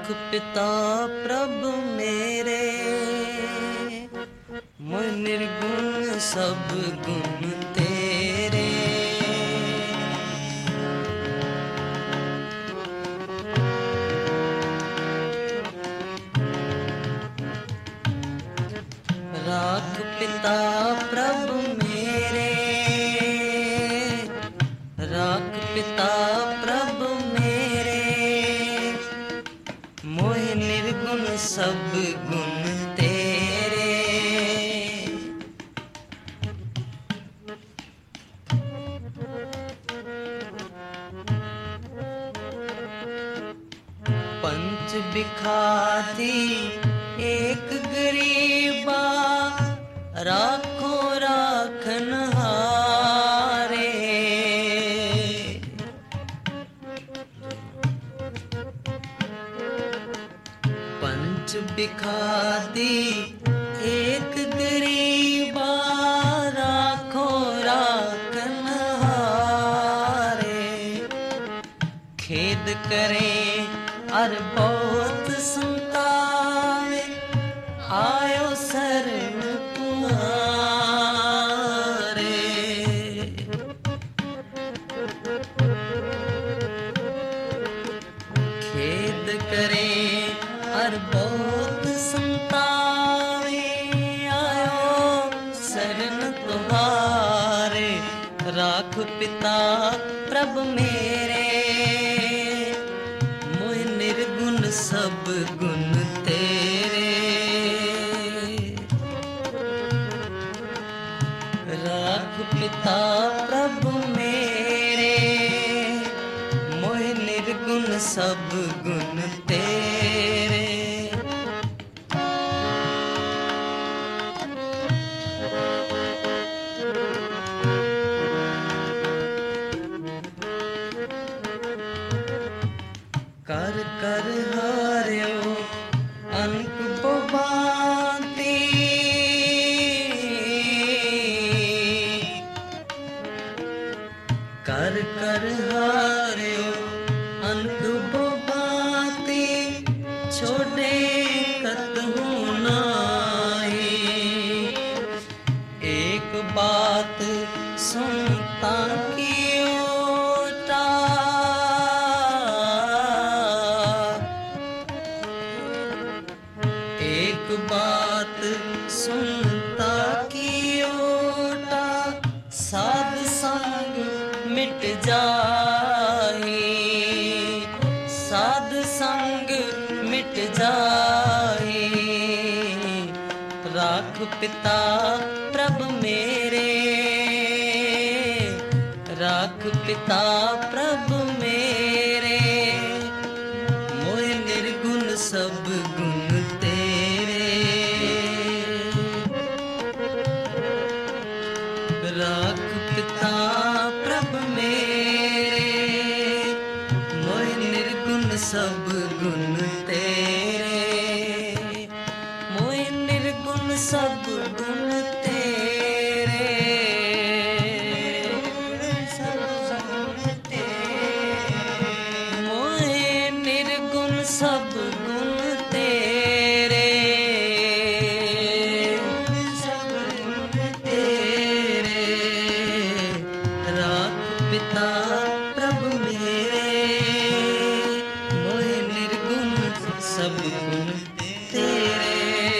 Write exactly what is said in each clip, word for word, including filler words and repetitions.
पिता प्रभु मेरे, मोह निर्गुण सब गुण तेरे। राख पिता प्रभु मेरे, राख पिता प्रभु मेरे, मोह निर्गुण सब गुण तेरे। पंच बिखाती एक गरीबा, राखो राखन हारे। पंच बिखाती एक गरीबा, राखो राखन हारे। खेद करे अर बहुत संतावे, आयो शरण तुम्हारे। खेद करे अर बहुत संतावे, आयो शरण तुम्हारे। राख पिता प्रभु मेरे, मोह निर्गुण सब गुण तेरे। राख पिता प्रभु मेरे, मोह निर्गुण सब गुण तेरे। कर कर हार्यो अनक बोबांती, कर कर हार्यो अनक बोबांती, छोड़े कतहु नाई। एक बात सुनता की ओटा, एक बात सुनता की ओटा, साध संग मिट जाए, साध संग मिट जाए। राख पिता प्रभु मेरे, राख पिता प्रभु मेरे, मोह निर्गुण सब गुण तेरे। राख पिता प्रभु मेरे, मोह निर्गुण सब गुण तेरे। मोह निर्गुण सब गुण तेरे, सब गुण तेरे। मोह निर्गुण सब गुण तेरे, सब गुण तेरे। राख पिता प्रभु मेरे, मोह निर्गुण सब गुण तेरे।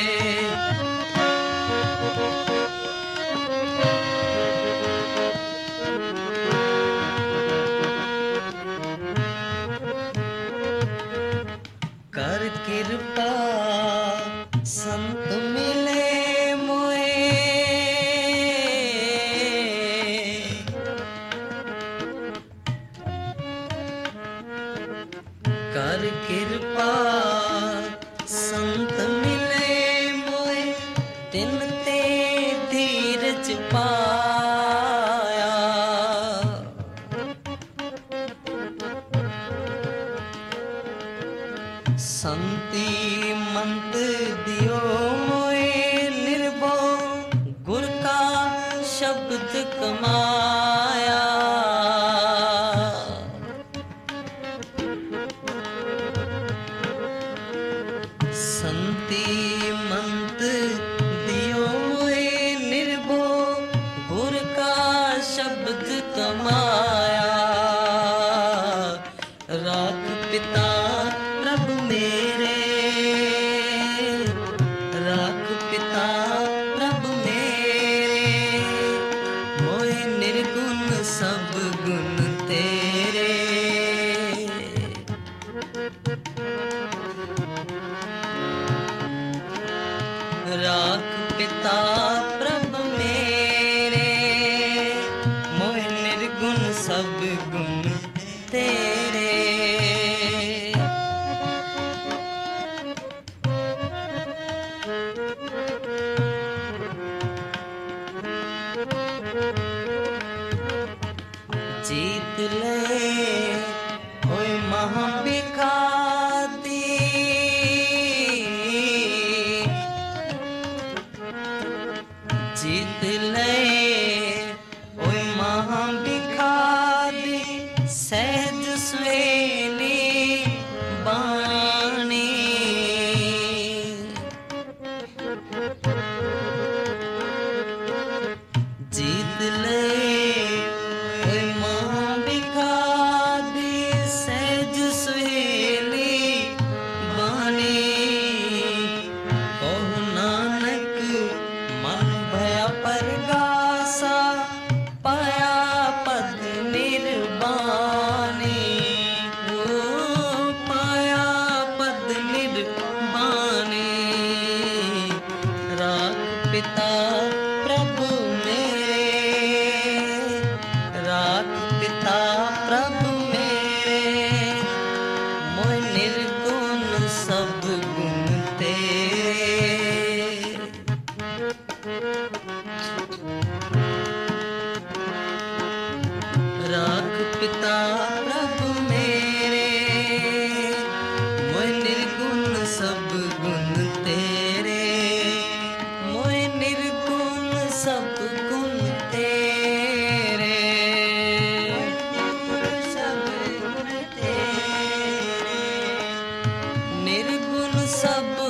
कर कृपा संत मिले मोए, कर कृपा संत मिले मोए, तिन ते धीरज पाया। संति मंत दियो मोए, निर्भो गुर का शब्द कमाया। संति मंत दियो मोए निर्भो गुर का शब्द कमाया। राख पिता प्रभु मेरे, राख पिता प्रभु मेरे, मोए निर्गुण सब गुण तेरे। राख पिता प्रभु मेरे, मोए निर्गुण सब गुण तेरे। जीत ले होए महाबिखादी, जीत ले होए महाबिखादी, सहज स्वेली बाणी। जीत ले होए महाबिखादी, सहज स्वेली बाणी। कहु नानक मन भया परगासा, पाया पद निर्वाणी। ओ पाया पद निर्वाणी। राख पिता प्रभु मेरे, राख पिता प्रभु मेरे, मोए निर्गुण सब गुण तेरे। राख पिता प्रभु मेरे, मोए निर्गुण सब गुण तेरे, मोए निर्गुण सब गुण तेरे। सब गुण तेरे, निर्गुण सब